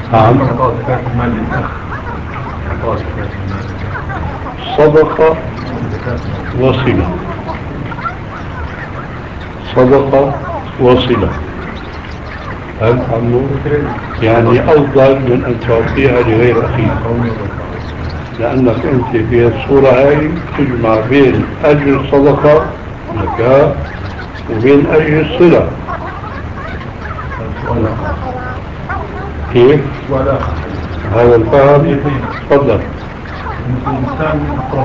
نعم. إعطاء زكاة المال للأخ. إعطاء زكاة المال للأخ. صدقة زكاة المال. وصلة. صدقة وصلة. هل عمو؟ يعني أفضل من أن تعطيها لغير أخيك، لأنك أنت في الصورة هاي تجمع بين أجر الصدقة زكاة وبين أجر الصلة. سؤال آخر. كيف؟ سؤال آخر. هذا الفهم. تفضل. الإنسان